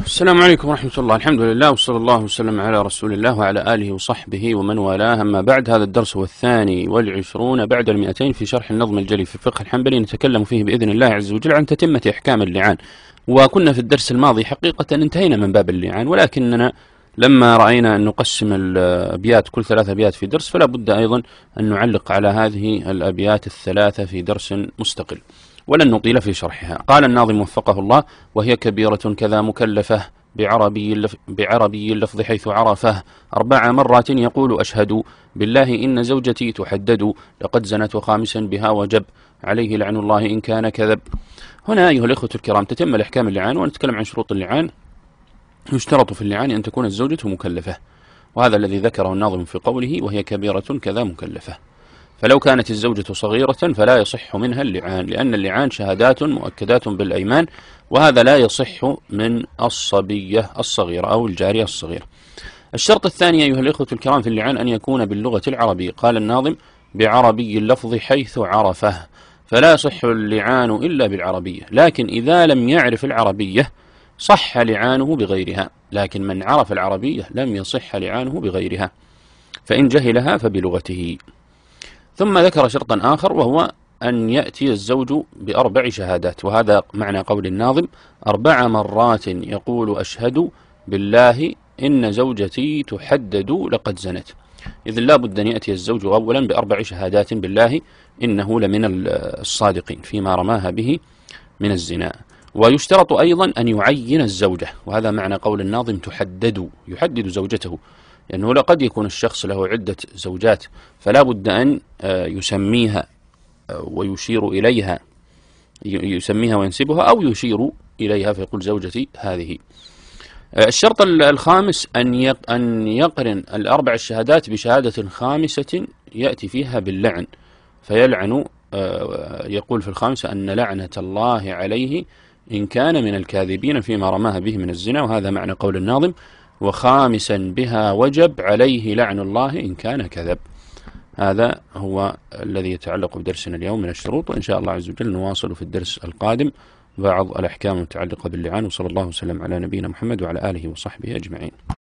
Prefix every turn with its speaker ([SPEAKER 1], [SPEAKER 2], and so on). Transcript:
[SPEAKER 1] السلام عليكم ورحمة الله. الحمد لله وصلى الله وسلم على رسول الله وعلى آله وصحبه ومن والاه. أما بعد، هذا الدرس هو 22 بعد 200 في شرح النظم الجلي في الفقه الحنبلي، نتكلم فيه بإذن الله عز وجل عن تتمة أحكام اللعان. وكنا في الدرس الماضي حقيقة انتهينا من باب اللعان، ولكننا لما رأينا أن نقسم الأبيات كل 3 أبيات في درس، فلا بد أيضا أن نعلق على هذه الأبيات الثلاثة في درس مستقل، ولن نطيل في شرحها. قال الناظم وفقه الله: وهي كبيرة كذا مكلفة بعربي اللفظ حيث عرفه 4 مرات يقول أشهد بالله إن زوجتي تحدد لقد زنت وخامسا بها وجب عليه لعن الله إن كان كذب. هنا أيها الإخوة الكرام تتم الأحكام اللعان، ونتكلم عن شروط اللعان. يشترط في اللعان أن تكون الزوجة مكلفة، وهذا الذي ذكره الناظم في قوله وهي كبيرة كذا مكلفة. فلو كانت الزوجة صغيرة فلا يصح منها اللعان، لأن اللعان شهادات مؤكدات بالأيمان، وهذا لا يصح من الصبية الصغيرة أو الجارية الصغيرة. الشرط الثاني أيها الإخوة الكرام في اللعان أن يكون باللغة العربية. قال الناظم: بعربي اللفظ حيث عرفه، فلا يصح اللعان إلا بالعربية، لكن إذا لم يعرف العربية صح لعانه بغيرها، لكن من عرف العربية لم يصح لعانه بغيرها، فإن جهلها فبلغته. ثم ذكر شرطا آخر، وهو أن يأتي الزوج ب4 شهادات، وهذا معنى قول الناظم: 4 مرات يقول أشهد بالله إن زوجتي تحدد لقد زنت، إذ لا بد أن يأتي الزوج أولا ب4 شهادات بالله إنه لمن الصادقين فيما رماها به من الزنا. ويشترط أيضا أن يعين الزوجة، وهذا معنى قول الناظم تحدد، يحدد زوجته، لأنه لقد يكون الشخص له عدة زوجات، فلا بد أن يسميها ويشير إليها، يسميها وينسبها أو يشير إليها فيقول زوجتي هذه. الشرط الخامس أن يقرن ال4 الشهادات بشهادة خامسة يأتي فيها باللعن، فيلعن، يقول في الخامسة أن لعنة الله عليه إن كان من الكاذبين فيما رماها به من الزنا، وهذا معنى قول الناظم: وخامسا بها وجب عليه لعن الله إن كان كذب. هذا هو الذي يتعلق بدرسنا اليوم من الشروط، وإن شاء الله عز وجل نواصل في الدرس القادم بعض الأحكام المتعلقة باللعان. وصلى الله وسلم على نبينا محمد وعلى آله وصحبه أجمعين.